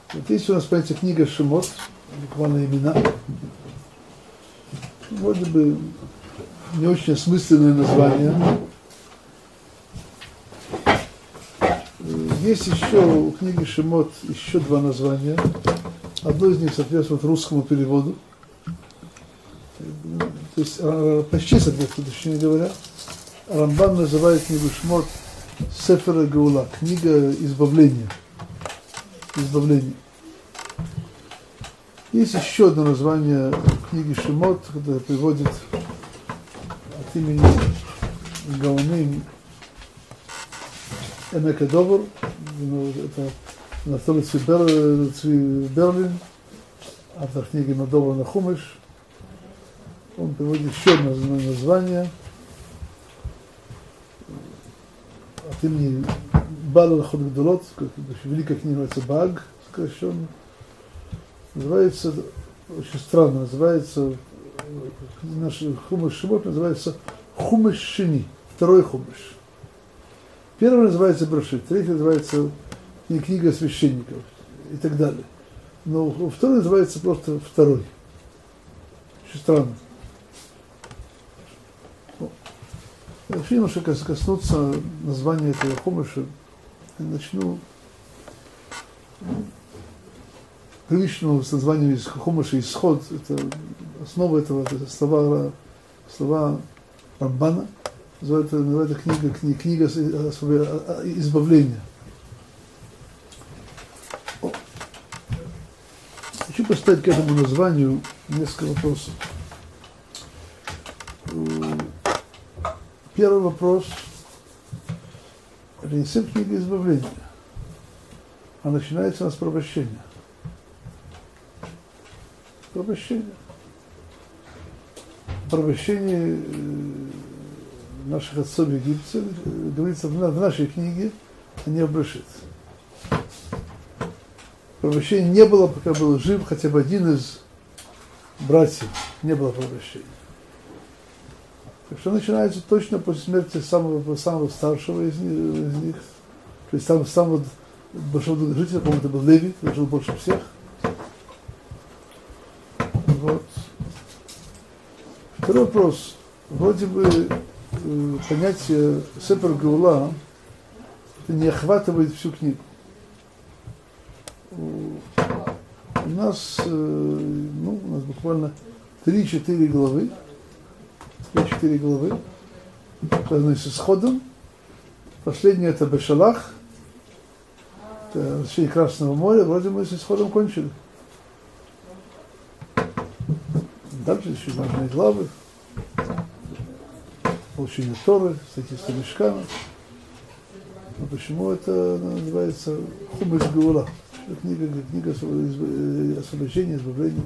Вот есть у нас понятие книга Шемот, буквально имена. Вроде бы не очень осмысленное название. Есть еще у книги Шемот еще два названия. Одно из них соответствует русскому переводу. То есть почти соответствует, точнее говоря. Рамбам называет книгу Шемот Сефер Гаула, книга избавления. Избавление. Есть еще одно название книги Шемот, которое приводит от имени Гаоным Эмек Довар, это Анатолий Берлин, автор книги Мадовар на Хумыш. Он приводит еще одно название от имени Бала Лахот Гдолот, великая книга называется Баг, сокращенно. Называется, очень странно, называется, наш Хумыш Шемот называется Хумыш Шини, второй Хумыш. Первый называется Брошит, третий называется книга священников и так далее. Но второй называется просто второй. Очень странно. Вообще немножко коснуться названия этого Хумыша. Я начну привычного с названием Хумыша Исход. Это основа этого, это слова Рамбана. Называется книга избавления. Хочу поставить к этому названию несколько вопросов. Первый вопрос. Это не совсем книга избавления, а начинается она с порабощения. Порабощение наших отцов в Египте говорится в нашей книге, а не в Брешит. Порабощения не было, пока был жив хотя бы один из братьев. Не было порабощения. Так что начинается точно после смерти самого старшего из них, то есть самого большого жителя, по-моему, это был Леви, который жил больше всех. Вот. Второй вопрос. Вроде бы понятие Сефер Гаула не охватывает всю книгу. У нас буквально 3-4 главы, связанные с исходом. Последнее это Бешалах, это речение Красного моря. Вроде мы с исходом кончили. Дальше еще важные главы. Получение Торы, статистика Мишкана. Но почему это называется Хумыш Гаула? Книга освобождения, избавления.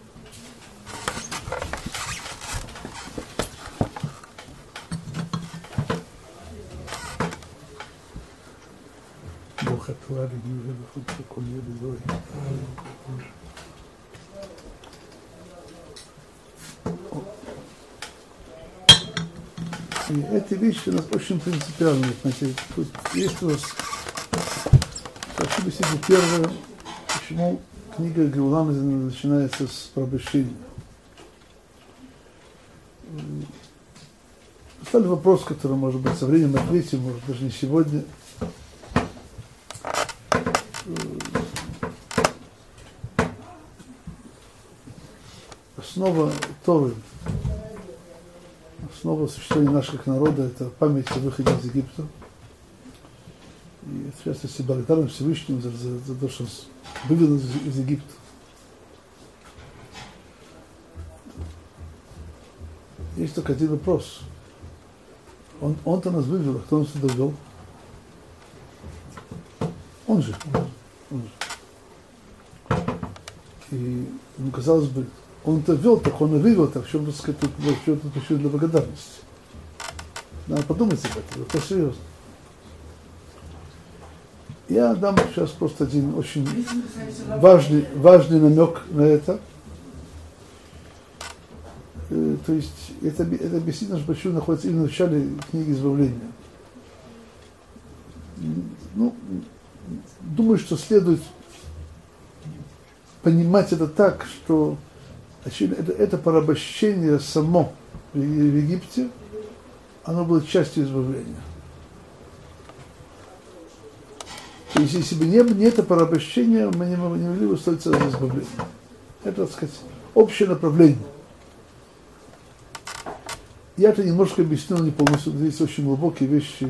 Бог отвали, не выход такой безой. И эти вещи у нас очень принципиальные. Знаете, есть у нас, хочу объяснить первое, почему книга Гаула начинается с порабощения. Поставили вопрос, который, может быть, со временем ответим, может, даже не сегодня. Основа Торы, основа существования нашего как народа – это память о выходе из Египта. И в частности, благодарность Всевышнему за то, что вывел из Египта. Есть только один вопрос. Он-то нас вывел, а кто нас туда ввел? Он же. И, казалось бы, он-то ввел, так он и вывел, так в чем тут сказать, тут еще для благодарности. Надо подумать об этом, это серьезно. Я дам сейчас просто один очень важный намек на это. То есть это объяснит, что почему находится именно в начале книги избавления. Думаю, что следует понимать это так, что это порабощение само в Египте, оно было частью избавления. То есть, если бы не это порабощение, мы не могли бы строить целое избавление. Это, так сказать, общее направление. Я это немножко объяснил, не полностью, здесь очень глубокие вещи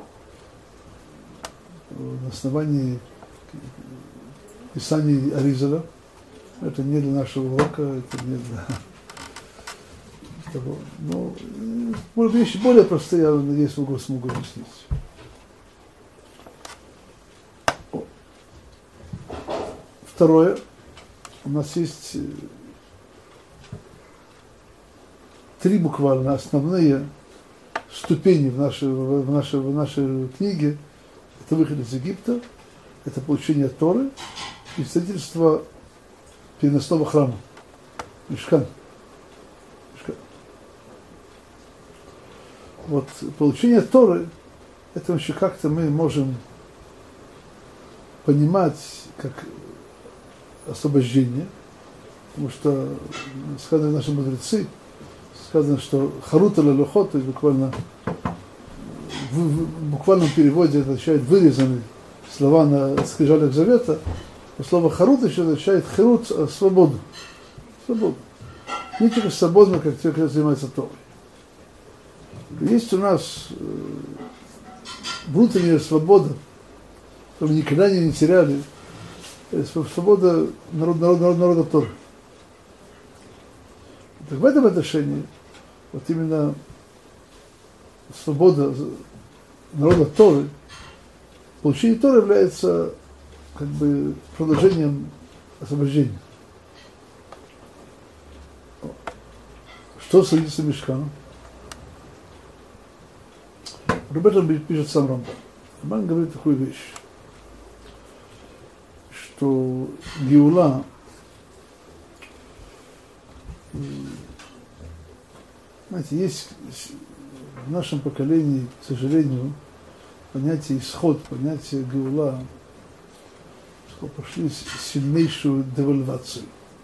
на основании писаний Аризаля. Это не для нашего урока, это не для того. Но, может, вещи более простые, я надеюсь, смогу объяснить. Второе, у нас есть 3 буквально основные ступени в нашей книге. Это выход из Египта, это получение Торы и строительство переносного храма. Мишкан. Вот получение Торы, это вообще как-то мы можем понимать как освобождение, потому что сказано наши мудрецы, сказано, что харута лалухот, то есть буквально в буквальном переводе это означает вырезанные слова на скрижалях завета, а слово харут еще означает херут, свободу. Свободу. Не только свободно, как те, кто занимается Торой. Есть у нас внутренняя свобода, которую мы никогда не теряли, свобода народа Торы. Так в этом отношении вот именно свобода народа Торы, получение Торы является как бы продолжением освобождения. Что строительство Мишкана? Об этом пишет сам Рамбан. Рамбан говорит такую вещь, что Геула знаете, есть в нашем поколении, к сожалению, понятие исход, понятие Геула пошли сильнейшую девальвацию.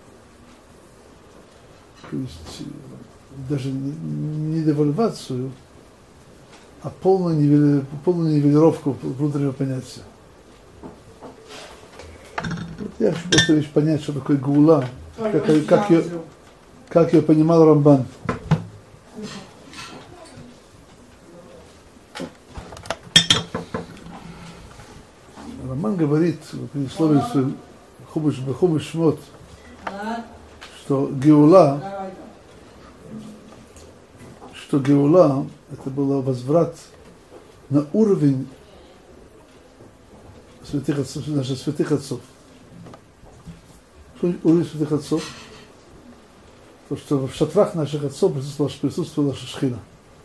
То есть даже не девальвацию, а полную нивелировку внутреннего понятия. Вот я хочу просто лишь понять, что такое Геула, как ее понимал Рамбан. Рамбан говорит в предисловии Хумаш Шмот, что Геула это был возврат на уровень наших святых отцов. Что уровень святых отцов? То, что в шатрах наших отцов присутствовала наша шхина.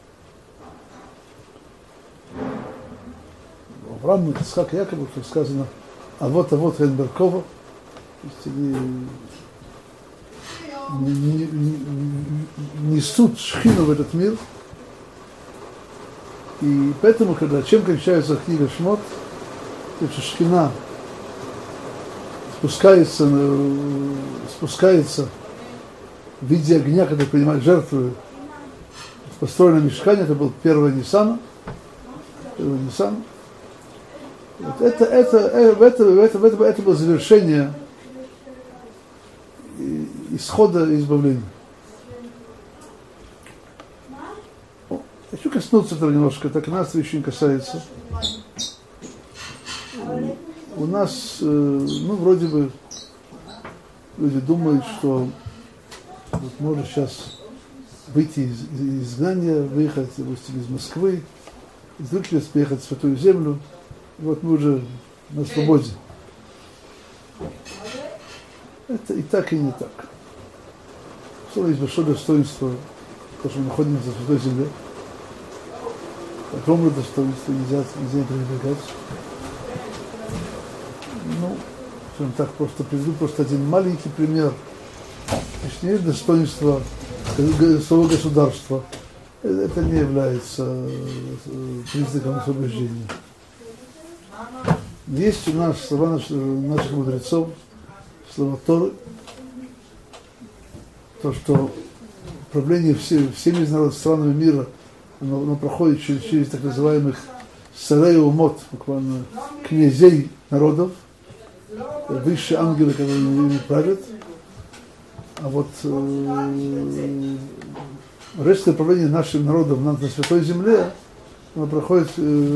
Авраам, Ицхак, Яков, как сказано, а вот Хенберкова, то есть они несут шхину в этот мир. И поэтому, чем кончается книга Шмот, это шхина спускается в виде огня, когда принимают жертву. Построено Мишкане, это был первый Нисан. Вот это было завершение исхода и избавления. Хочу коснуться этого немножко, так нас еще не касается. У нас, вроде бы, люди думают, что вот можно сейчас выйти из изгнания, выехать, допустим, из Москвы, из других мест приехать в Святую Землю. И вот мы уже на свободе. Это и так, и не так. Что есть большое достоинство, то, что мы находимся в Святой Земле. Огромное достоинство, нельзя пренебрегать. Скажем так, просто приведу один маленький пример. Точнее, достоинство своего государства. Это не является признаком освобождения. Есть у нас слова наших мудрецов, слова Торы, то, что управление всеми странами мира, оно проходит через так называемых царей умот, буквально князей народов, высшие ангелы, которые ими правят. А вот речное управление нашим народом на Святой Земле, оно проходит,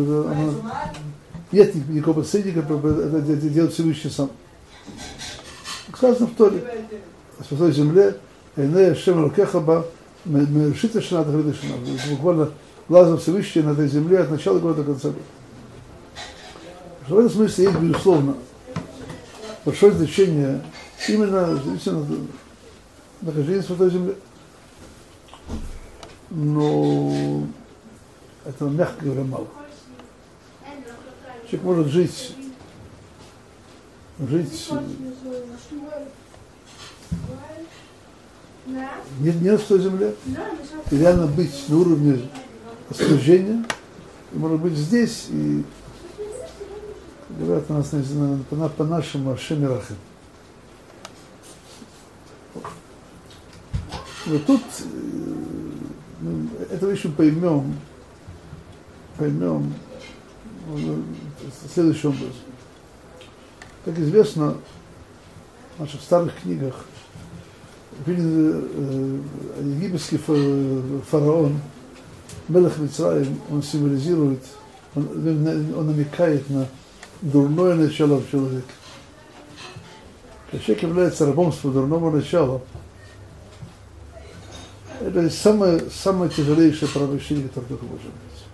нет никакого посредника, это делает Всевышний сам. Сказано в Торе, на Святой Земле, Эйнея Шем Рокехаба, Мершита Шана Тахрида Шана. Буквально глазом Всевышнего на этой земле от начала года до конца года. В этом смысле есть, безусловно, большое значение именно нахождение Святой Земли. Но это, мягко говоря, мало. Человек может жить не на Святой Земле, и реально быть на уровне служения, и может быть здесь, и говорят у нас по-нашему Ашем Рахим. Но тут это еще поймем следующим образом. Как известно, в наших старых книгах египетский фараон Мелех Мицраим, он символизирует, он намекает на дурное начало в человеке. Когда человек является рабом своего дурного начала, это самое тяжелейшее правоощущение, которое только может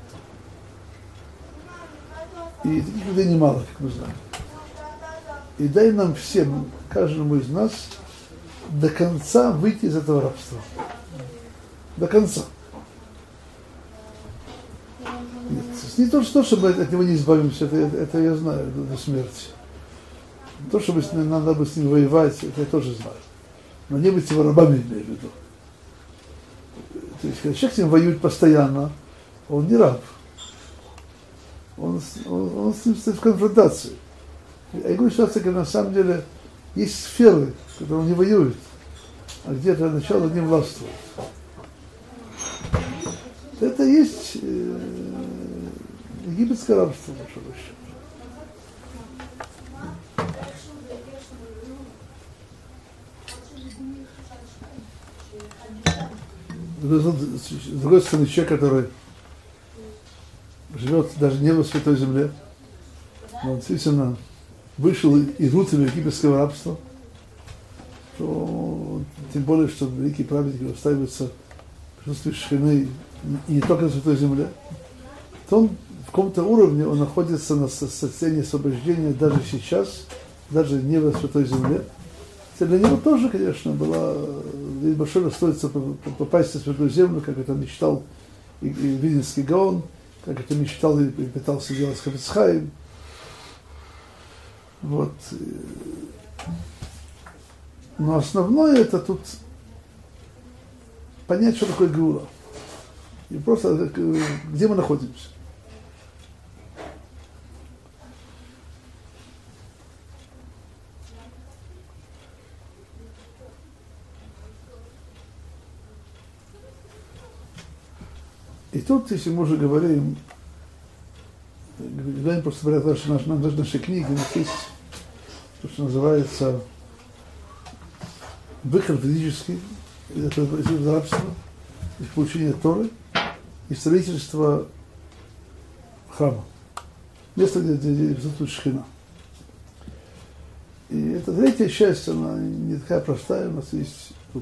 быть. И таких людей немало, как мы знаем. И дай нам всем, каждому из нас, до конца выйти из этого рабства. До конца. Нет, не то, чтобы от него не избавимся, это я знаю до смерти. Не то, чтобы надо бы с ним воевать, это я тоже знаю. Но не быть его рабами, имею в виду. То есть, когда человек с ним воюет постоянно, он не раб. Он с ним стоит в конфронтации. Я говорю ситуация, когда на самом деле есть сферы, в которых он не воюет, а где-то начало над ним властвует. Это есть египетское рабство, большого счета. С другой стороны, человек, который живет даже не на Святой Земле, но действительно вышел из рутины египетского рабства, то тем более, что великие праведники устраиваются в присутствии Шхины и не только на Святой Земле, то он в каком-то уровне он находится на состоянии освобождения даже сейчас, даже не на Святой Земле. Для него тоже, конечно, было большое достоинство попасть на Святую Землю, как это мечтал и Виленский Гаон, как это мечтал и пытался делать Хафец Хаим. Вот. Но основное это тут понять, что такое Геула. И просто где мы находимся. И тут, если мы уже говорим просто говорят наши книги, у нас есть то, что называется выход физический, это из рабства, из получения Торы и строительство храма. Место, где присутствует Шхина. И эта третья часть, она не такая простая, у нас есть тут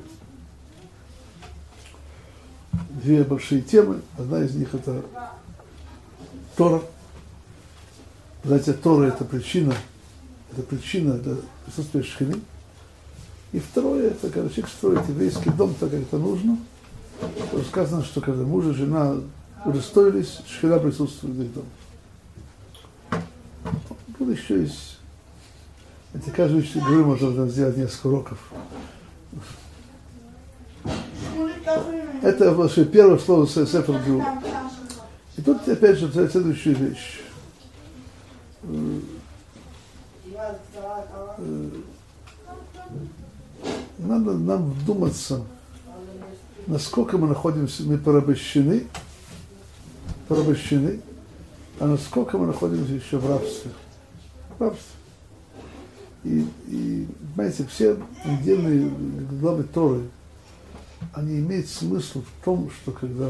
две большие темы. Одна из них это Тора. Знаете, Тора это причина для присутствия Шхины. И второе, это когда человек строит еврейский дом так, как это нужно, то сказано, что когда муж и жена удостоились, Шхина присутствует в их доме. Тут еще есть, это каждый говорю, можно сделать несколько уроков. Это вообще первое слово Сефер Геула. И тут опять же следующая вещь. надо нам вдуматься, насколько мы находимся, мы порабощены, а насколько мы находимся еще в рабстве. И понимаете, все отдельные главы Торы, они имеют смысл в том, что когда,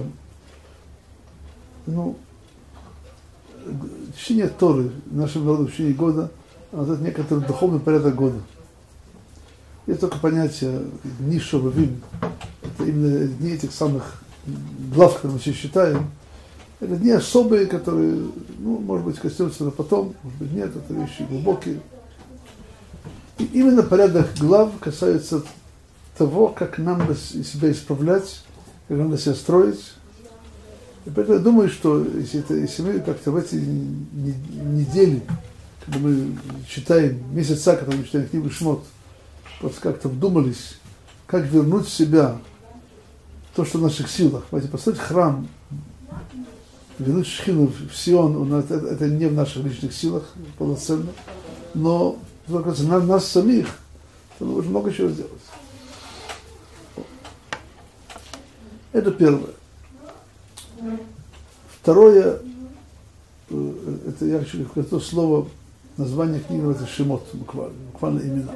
чтение Торы нашим народом в течение года, это некоторый духовный порядок года. Есть только понятие дни Шовавим, это именно дни этих самых глав, которые мы все считаем. Это дни особые, которые, может быть, коснутся на потом, может быть, нет, это вещи глубокие. И именно порядок глав касается того, как нам себя исправлять, как нам себя строить. И поэтому я думаю, что если мы как-то в эти недели, когда мы читаем месяца, когда мы читаем книгу Шмот, просто как-то вдумались, как вернуть в себя то, что в наших силах. Понимаете, построить храм, вернуть Шхину в Сион, это не в наших личных силах полноценно, но на нас самих мы можем много чего сделать. Это первое. Второе, это я хочу сказать, то слово, название книги, это Шемот, буквально имена.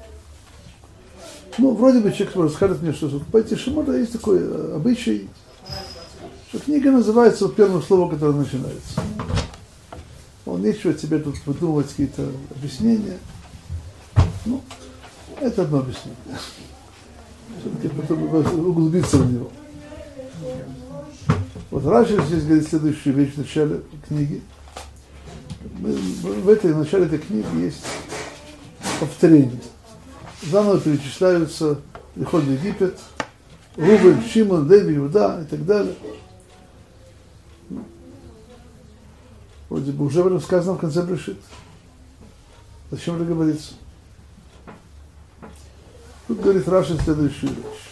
Вроде бы человек может сказать мне, что по этим Шемота есть такой обычай, что книга называется первым словом, которое начинается. Нечего тебе тут выдумывать какие-то объяснения. Это одно объяснение. Все-таки потом углубиться в него. Раши здесь говорит следующую вещь в начале книги. В начале этой книги есть повторение. Заново перечисляются приход в Египет, Рувен, Шимон, Леви, Иуда и так далее. Вроде бы уже об этом сказано в конце Брешит. Зачем это говорится? Тут говорит Раши следующую вещь.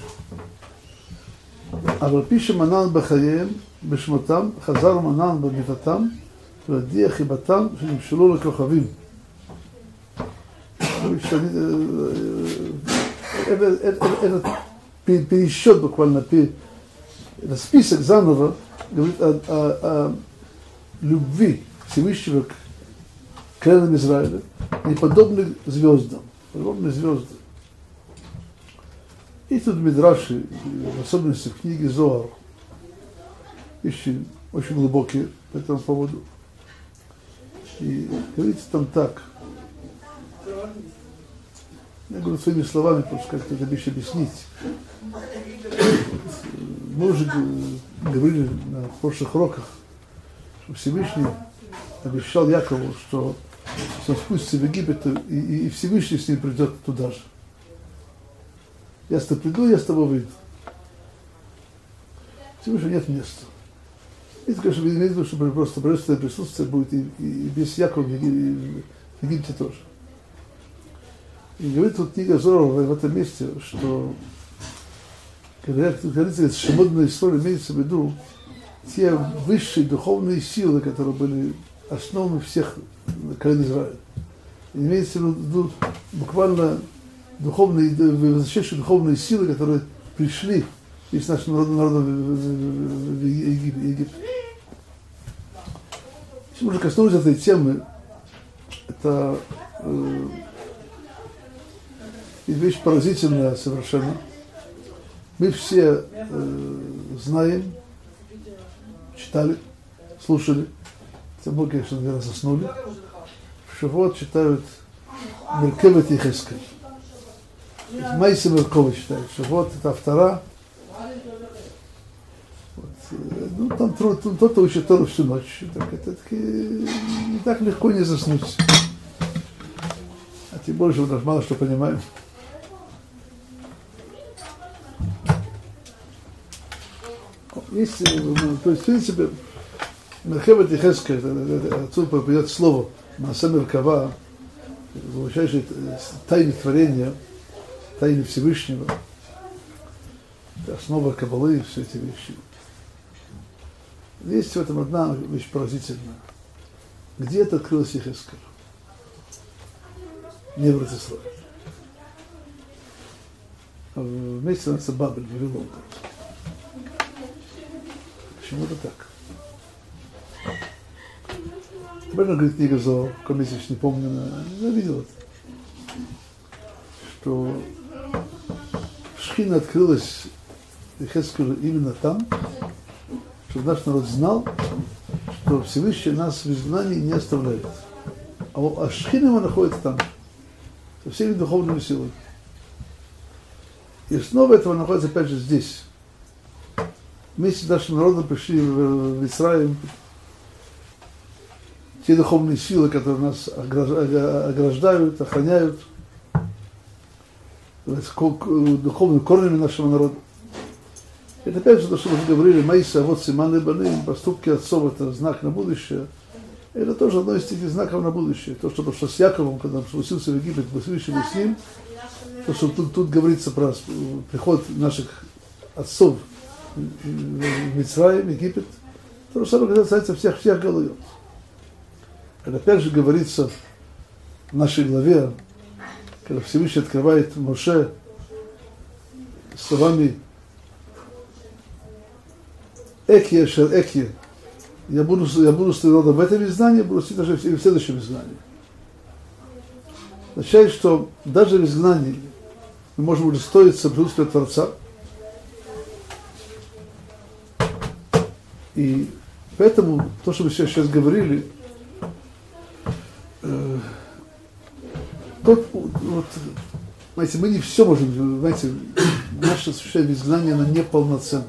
אבל פי שמנן בחייהם, בשמותם, חזר מנן במיתתם, והודיע חיבתם שנמשלו לכוכבים. Этот пересчет буквально, это список заново говорит о любви Всевышнего к коленам Израиля, не подобны звездам, подобны звезды. И тут Мидраши, в особенности в книге Зоар, вещи очень глубокие по этому поводу. И говорится там так. Я говорю своими словами, просто как-то это вещь объяснить. Мы уже говорили на прошлых уроках, что Всевышний обещал Якову, что он спустится в Египет, и Всевышний с ним придет туда же. Я с тобой приду, я с тобой выйду. Всевышнего нет места. И, конечно, видно, что просто божественное присутствие будет и без Якова в Египте тоже. И говорит тут книга Зорова в этом месте, что когда говорится, шемодная история, имеется в виду те высшие духовные силы, которые были основой всех колен Израиля. Имеется в виду буквально духовные, возвращающие духовные силы, которые пришли из нашего народа в Египет. Если мы уже коснулись этой темы, это вещь поразительная совершенно. Мы все знаем, читали, слушали, тем более, конечно, наверное, заснули. В Шавуот читают Меркевет Йехескель. Майса Меркова читают, Шавуот это автора. Там кто-то учит Тору всю ночь. Так, это не так легко не заснуть. А тем более, что мы мало что понимаем. Есть, то есть, в принципе, Меркевет Йехескель, отсюда придет слово Маасе Меркава, звучащее тайны творения, тайны Всевышнего, основа Каббалы и все эти вещи. Есть в этом одна вещь поразительная. Где это открылось Йехескель? Не в Ротиславе. вместе становится Бабель, Вавилон. Почему-то так. Правильно говорит книга Зоар, в каком месте не помню, я видел это, что Шхина открылась Йехескелю именно там, чтобы наш народ знал, что Всевышний нас в изгнании не оставляет. А Шхина находится там, со всеми духовными силами. И снова этого находится опять же здесь. Вместе с нашим народом пришли в Израиль те духовные силы, которые нас ограждают, охраняют, духовными корнями нашего народа. Это опять же то, что мы говорили, Маиса, вот Симан и Баны, поступки отцов – это знак на будущее. Это тоже одно из этих знаков на будущее. То, что прошло с Яковом, когда он спустился в Египет, Всевышний был с ним, то, что тут говорится про приход наших отцов в Мицраим, Египет, то же самое касается всех голов. Когда опять же говорится в нашей главе, когда Всевышний открывает Моше словами «Экье шер экье», я буду с народом в этом изгнании, буду с даже и в следующем изгнании. Означает, что даже в изгнании мы можем удостоиться присутствия Творца. И поэтому то, что мы сейчас говорили, знаете, мы не все можем, знаете, наше существование в изгнании, оно неполноценно.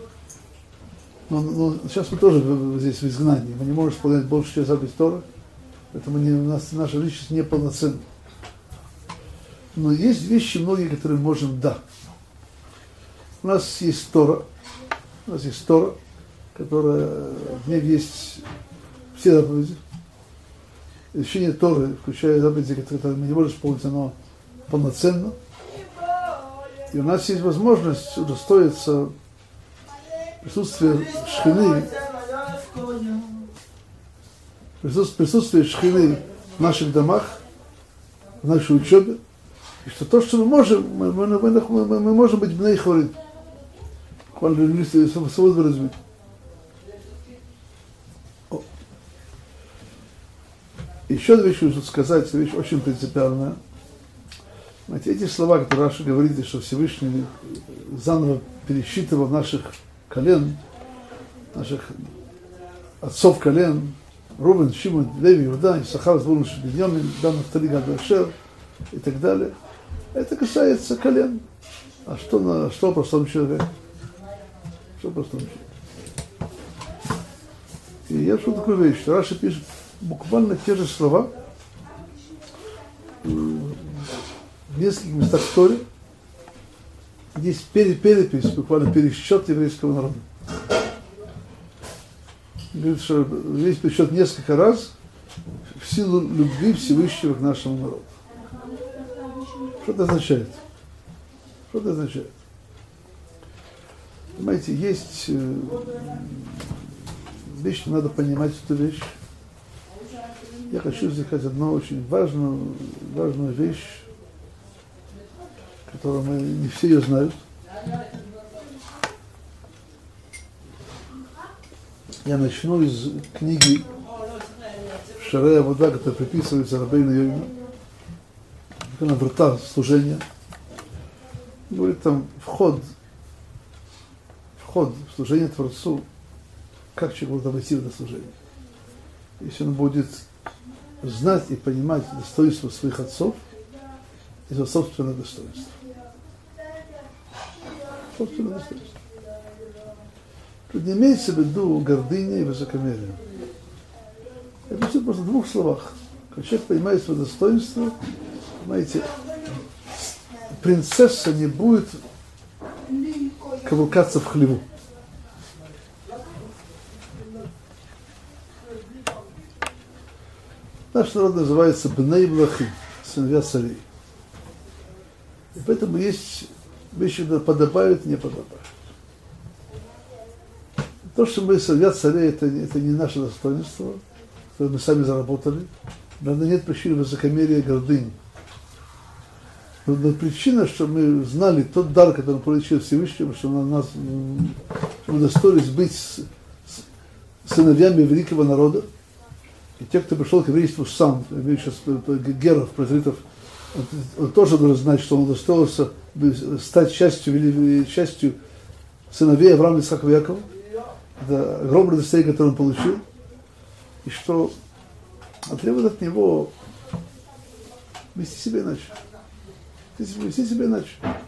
Но сейчас мы тоже здесь в изгнании, мы не можем исполнять большую часть заповедей Торы, поэтому наша личность неполноценна. Но есть вещи многие, которые мы можем, да. У нас есть Тора, которая, в ней есть все заповеди. Изучение Торы, включая заповеди, которые мы не можем исполнить, оно полноценно. И у нас есть возможность удостоиться присутствия Шхины, присутствие Шхины в наших домах, в нашей учебе. И что то, что мы можем, мы можем быть бней хорим. Свободно развить. Еще одну вещь нужно сказать, вещь очень принципиальная. Знаете, эти слова, которые Раши говорит, что Всевышний заново пересчитывал наших колен, наших отцов колен, Рувен, Шимон, Леви, Иуда, Исахар, Звулун, Биньямин, Дан, Нафтали, Гад, Ашер и так далее. Это касается колен. А что о простом человеке? Что о простом человеке? И я скажу такую вещь, что Раши пишет буквально те же слова в нескольких местах в Торе. Здесь перепись, буквально пересчет еврейского народа. Говорит, что здесь пересчет несколько раз в силу любви Всевышнего к нашему народу. Что это означает? Что это означает? Понимаете, есть вещь, надо понимать эту вещь. Я хочу сказать одну очень важную вещь, которую не все ее знают. Я начну из книги Шарей Авода, которая приписывается Рабейну Йойну, на врата служения. Говорит там вход в служение Творцу, как человек будет войти в это служение. Если он будет знать и понимать достоинство своих отцов и свое собственное достоинство. Собственное достоинство. Тут не имеется в виду гордыня и высокомерие. Это все просто в двух словах. Когда человек понимает свое достоинство, понимаете, принцесса не будет кавалкаться в хлеву. Наш народ называется Бней Млахим, сыновья царей. И поэтому есть вещи, которые подобают и не подобают. То, что мы сыновья царей, это не наше достоинство, которое мы сами заработали. Надо нет причины высокомерия и гордыни. Но причина, что мы знали тот дар, который мы получили Всевышнему, что что мы удостоились быть сыновьями великого народа. И те, кто пришел к еврейству сам, сейчас геров, прозритов, он тоже должен знать, что он удостоился стать частью сыновей Авраама, Ицхака и Якова. Это огромное достояние, которое он получил. И что требует от него вести себя иначе. Вести себя иначе.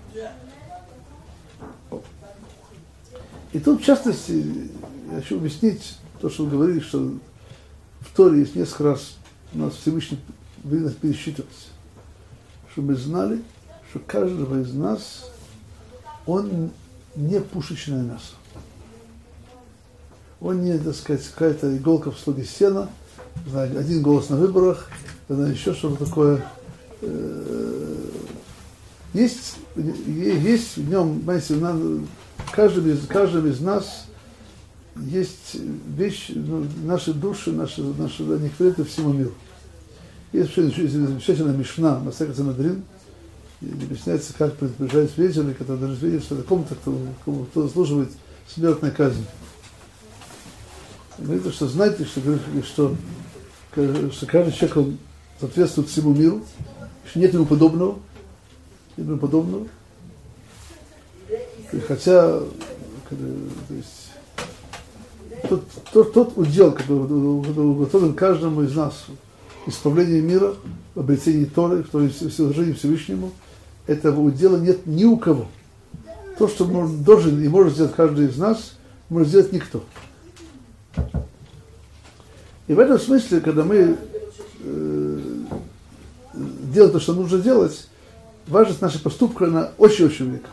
И тут, в частности, я хочу объяснить то, что вы говорили, что в Торе есть несколько раз у нас Всевышний велит нас пересчитывать. Чтобы мы знали, что каждого из нас он не пушечное мясо. Он не, так сказать, какая-то иголка в слоге сена, один голос на выборах, еще что-то такое. Есть в нем, знаете, каждым из нас есть вещи, наши души, наши они хвалят всему миру. Есть замечательная мишна, Масехет Санедрин, где объясняется, как предупреждают свидетели, когда даже свидетельство такому-то, кто заслуживает смертной казни. И говорит, что знаете, что каждый человек он соответствует всему миру, что нет ему подобного. Хотя, то есть, тот удел, который уготовлен каждому из нас, исправление мира, в обретении Торы, в служении Всевышнему, этого удела нет ни у кого. То, что должен и может сделать каждый из нас, может сделать никто. И в этом смысле, когда мы делаем то, что нужно делать, важность нашего поступка, она очень-очень велика.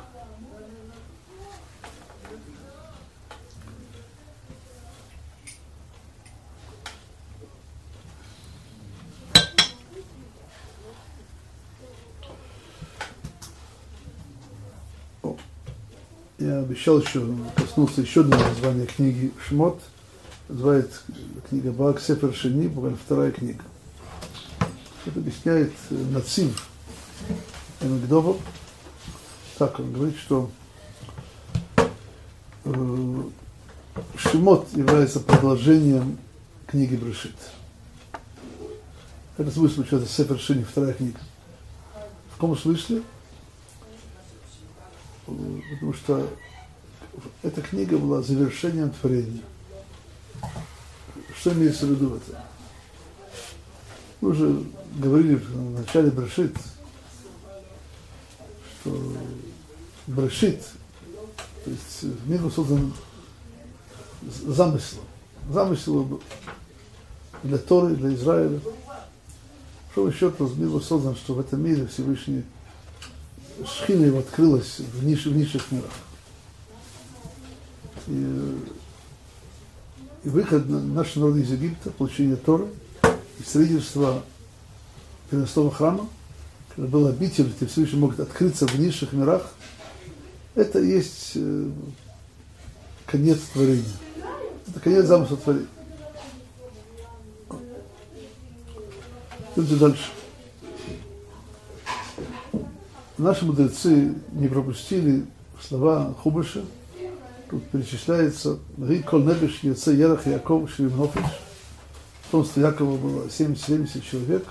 Я обещал еще коснуться еще одного названия книги Шмот. Называется книга Баак Сефер Шени, буквально вторая книга. Это объясняет Нацив Эмигдова. Так он говорит, что Шмот является продолжением книги Брешит. Это смысл, что это Сефер Шени, вторая книга. В каком смысле? Потому что эта книга была завершением творения. Что имеется в виду в этом? Мы уже говорили в начале Брешит, что Брешит, то есть мир был создан замыслом для Торы, для Израиля. Что еще то мир был создан, что в этом мире Всевышний Шхина его открылась в низших мирах. И выход нашего народа из Египта, получение Торы, и строительство переносного храма, когда был обитель, где Всевышний мог открыться в низших мирах, это и есть конец творения. Это конец замысла творения. Идемте дальше. Наши мудрецы не пропустили слова Хубаша. Тут перечисляется Риколь Небеш Яце Ярах Яков Швимнофиш. В потомстве Якова было 70 человек.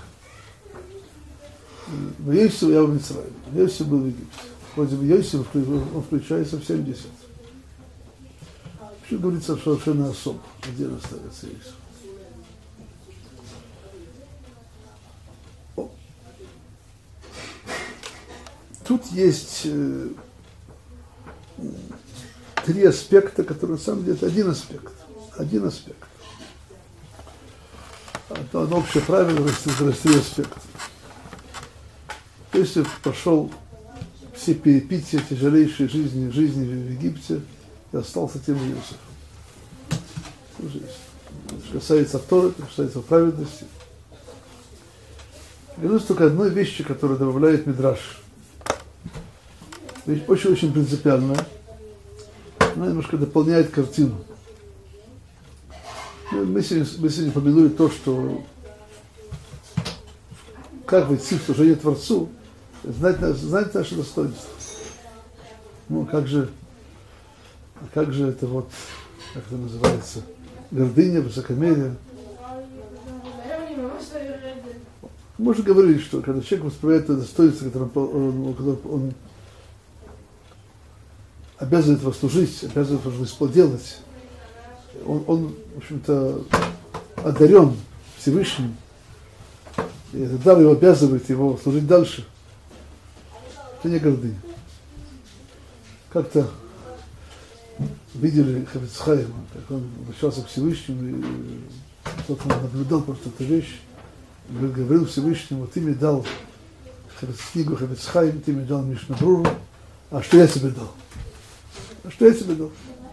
В Йосиф я в Мицраиме. Йосиф был в Египте. Вроде бы Йосиф, он включается в 70. Почему говорится совершенно особо, где наставится Йосиф? Тут есть три аспекта, которые на самом деле это один аспект. Одно общее правило, это три аспекта. Если прошел все перипетии тяжелейшей жизни в Египте и остался тем же Иосиф. Что касается Торы, что касается праведности. Вернусь только одной вещи, которая добавляет Мидраш. Вещь очень принципиальная. Она немножко дополняет картину. Мы сегодня помянули то, что как войти в служение Творцу, знать наше достоинство. Ну, как же это вот, как это называется, гордыня, высокомерие. Мы уже говорили, что когда человек воспринимает это достоинство, которым он обязан этого служить, обязан этого делать, он, в общем-то, одарен Всевышним, и этот дар его обязывает его служить дальше. Это не гордыня. Как-то видели Хафец Хаима, как он обращался к Всевышнему, и кто-то наблюдал просто эту вещь, и говорил Всевышнему: ты мне дал книгу Хафец Хаим, ты мне дал Мишна Бруру, а что я тебе дал? А что я тебе дал?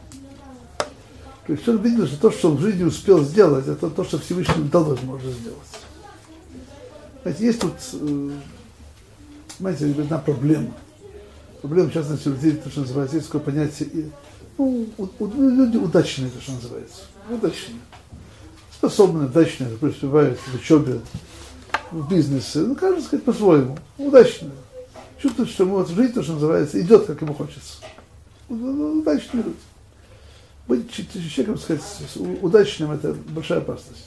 То есть он видел, что то, что он в жизни успел сделать, это то, что Всевышний дал возможность сделать. Знаете, есть тут, знаете, одна проблема. Проблема, в частности, у людей, то, что называется, есть такое понятие, люди удачные, то, что называется. Удачные. Способные, удачные, преуспевают в учебе, в бизнесе. Ну, каждый, сказать, по-своему. Удачные. Чувствуют, что ему вот жизнь, то, что называется, идет, как ему хочется. Удачные люди. Быть человеком, сказать, удачным – это большая опасность.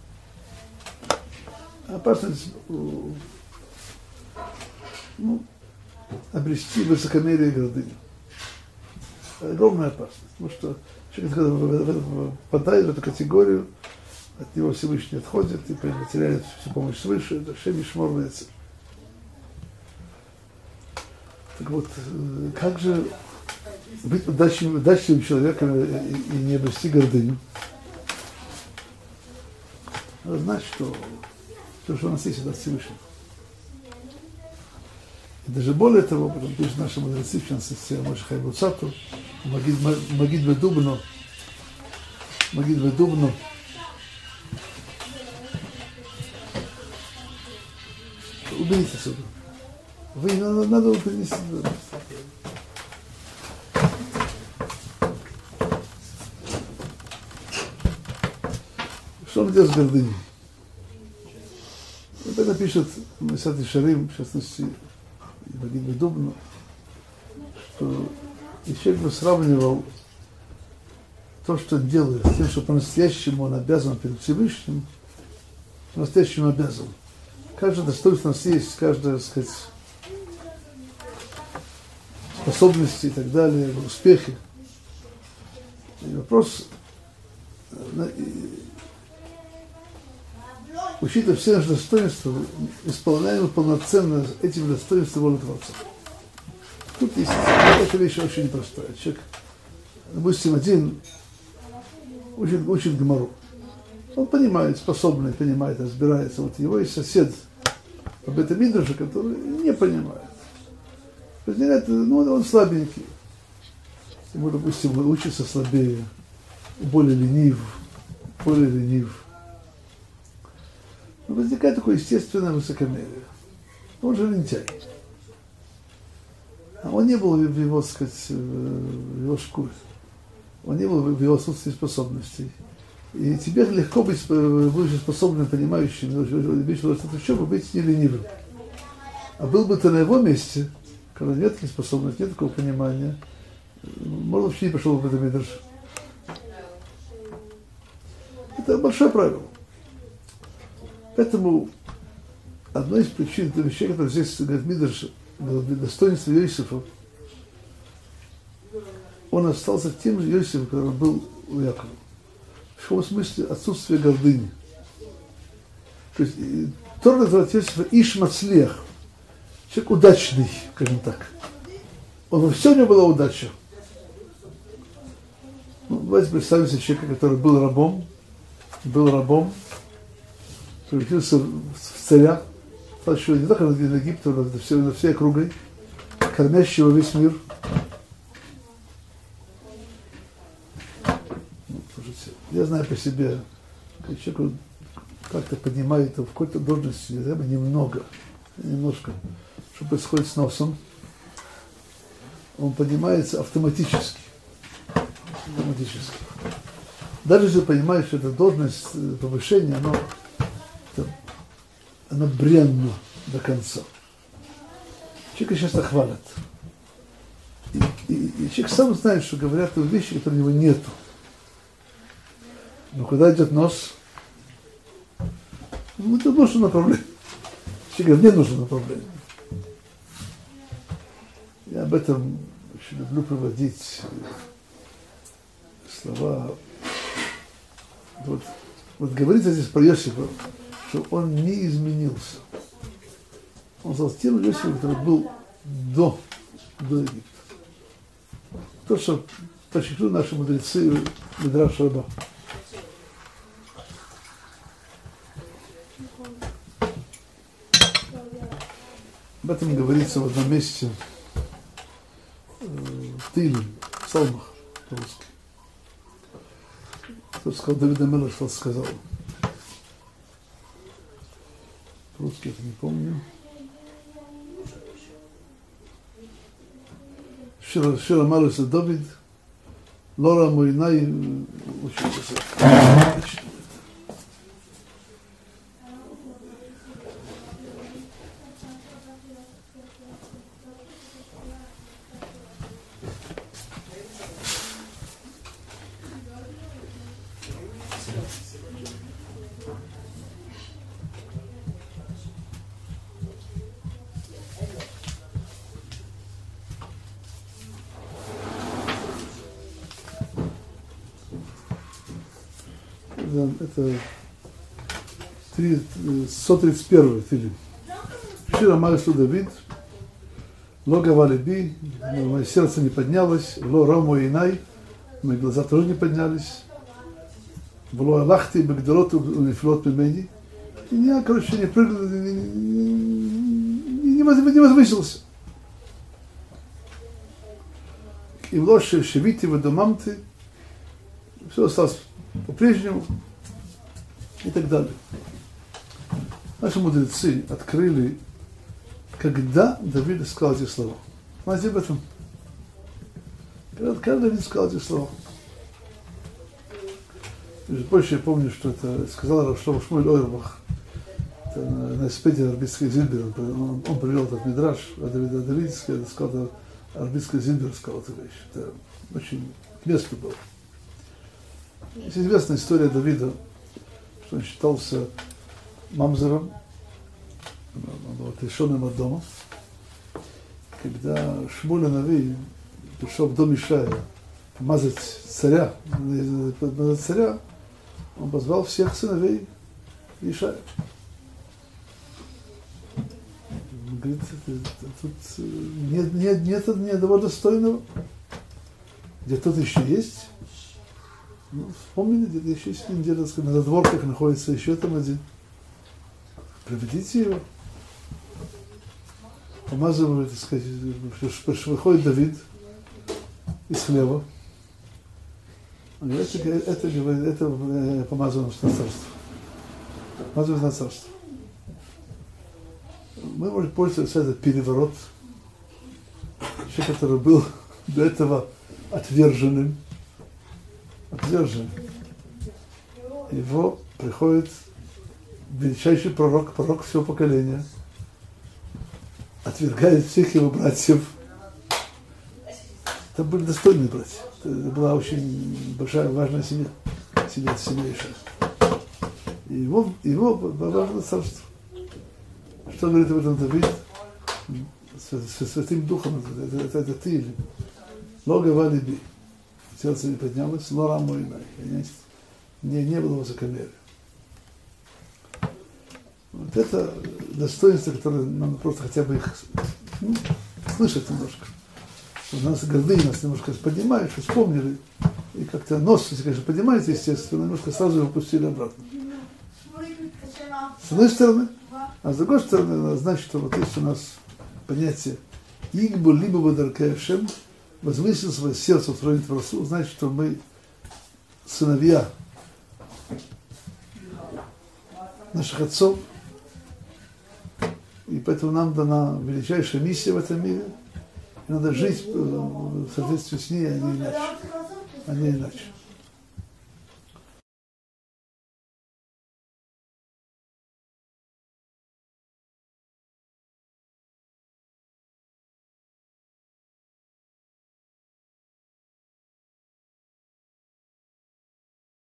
Опасность, обрести высокомерие и гордыню. Огромная опасность. Потому что человек, когда попадает в эту категорию, от него Всевышний отходит и потеряет всю помощь свыше, это Шем шморается. Так вот, как же быть удачливым человеком и не обрести гордыню? Надо знать, что все, что у нас есть, это от Всевышнего. И даже более того, потому что наши мудрецы, в частности, Моше Хаим Луцату, Магид Ведубно, уберите отсюда. Вы надо принести. Что он делает с гордыней? Это напишет Месат Шарим, в частности, Магид Ведубно, что человек бы сравнивал то, что он делает, с тем, что по-настоящему он обязан перед Всевышним, по-настоящему обязан. Каждое достоинство у нас есть, каждая, так сказать, способности и так далее, успехи. И вопрос, учитывая все наши достоинства, исполняем полноценно этим достоинством волю Творца. Тут есть эта вещь очень простая. Человек, допустим, один учит Гемару. Он понимает, способный, понимает, разбирается. Вот его есть сосед об этом Мидраше, который не понимает. Он слабенький. Ему, допустим, учится слабее, более ленив. Но возникает такое естественное высокомерие. Он же лентяй. А он не был в его, так сказать, в его шкуре. Он не был в его отсутствии способностей. И тебе легко быть, будучи способным, понимающим, чтобы быть не ленивым. А был бы ты на его месте, когда нет таких способностей, нет такого понимания, может, вообще не пошел бы в этот мидраш. Это большое правило. Поэтому одной из причин, вещей, которые здесь говорит Мидраш, достоинство Йосифа, он остался тем же Йосифом, который был у Якова. В каком смысле отсутствие гордыни. То есть Тора называет Йосифа Иш Мацлех, человек удачный, скажем так. Он во всем у него была удача. Давайте представим себе человека, который был рабом, превратился в царя, стал еще не только на Египте, но на всей округой, кормящего весь мир. Я знаю по себе, как человек как-то поднимает в какой-то должности, немножко, что происходит с носом, он поднимается автоматически. Даже если понимаешь, что эта должность, повышение, оно бренно до конца. Человека часто хвалят. И человек сам знает, что говорят вещи, которые у него нету. Но когда идет нос, это нужно направление. Человек говорит, мне нужно направление. Я об этом очень люблю приводить слова. Вот говорится здесь про Иосифа, что он не изменился. Он стал тем Иосифом, который был до Египта. То, что подчеркнули наши мудрецы Мидраш Раба. Об этом говорится в одном месте в Тилим, в Псалмах по-русски. Кто сказал, Давид Амелах что сказал. По-русски это не помню. שיר אמר לזה דוד, לא ראמו עיניי, משהו כזה. Это 131 фильм. Шир אמר לזה דוד, לא גבה ליבי, мое сердце не поднялось, לא רמו עיניי, мои глаза тоже не поднялись, ולא הלכתי בגדולות ונפלאות ממני, и я, короче, не прыгал, не возвысился. И в ложь шевите выдумамты, все осталось по-прежнему и так далее. Наши мудрецы открыли, когда Давид сказал эти слова. Знаете об этом? Когда Давид сказал эти слова. Позже я помню, что это сказал Шмуэль Ойрбах на исповеди Арбитской Зильбер. Он привел этот мидраш, а Давид сказал, Арбитская Зильбер сказал эту вещь. Это очень к месту было. Есть известная история Давида, что он считался мамзером, он был отрешенным от дома. Когда Шмуэль Нави пришел в дом Ишая помазать царя, он позвал всех сыновей Ишая. Он говорит, тут нет ни одного достойного, где кто-то еще есть. Ну, вспомнили, где-то еще есть где-то на задворках находится еще там один. Приведите его. Помазывают, так сказать, выходит Давид из хлеба. Это помазано на царство. Помазывают на царство. Мы можем пользоваться этот переворот. Человек, который был до этого отвержен. Его приходит величайший пророк всего поколения, отвергает всех его братьев. Это были достойные братья. Это была очень большая, важная семья. Семья Ишая. И его важно царство. Что говорит об этом Давид? Со Святым Духом, это ты или «Ло гава либи». Сердце не поднялось, «Ло рамо инай». Не было высокомерия. Вот это достоинство, которое нам просто хотя бы их слышать немножко. У нас гордыня нас немножко поднимает, что вспомнили, и как-то нос, если, конечно, поднимается, естественно, немножко сразу его пустили обратно. С одной стороны, а с другой стороны, значит, что вот есть у нас понятие «Игбу либо бадаркаешем», возвысил свое сердце в сравнении Творцу, значит, что мы сыновья наших отцов, и поэтому нам дана величайшая миссия в этом мире, и надо жить в соответствии с ней, а не иначе.